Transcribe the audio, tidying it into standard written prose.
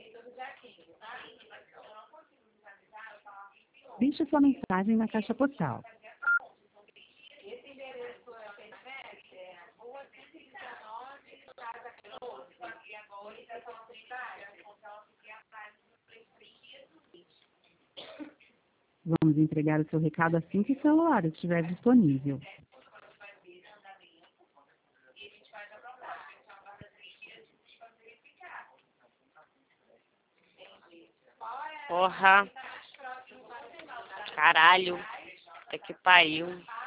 Deixe sua mensagem na caixa postal. Vamos entregar o seu recado assim que o celular estiver disponível. Porra. Caralho. Até que pariu.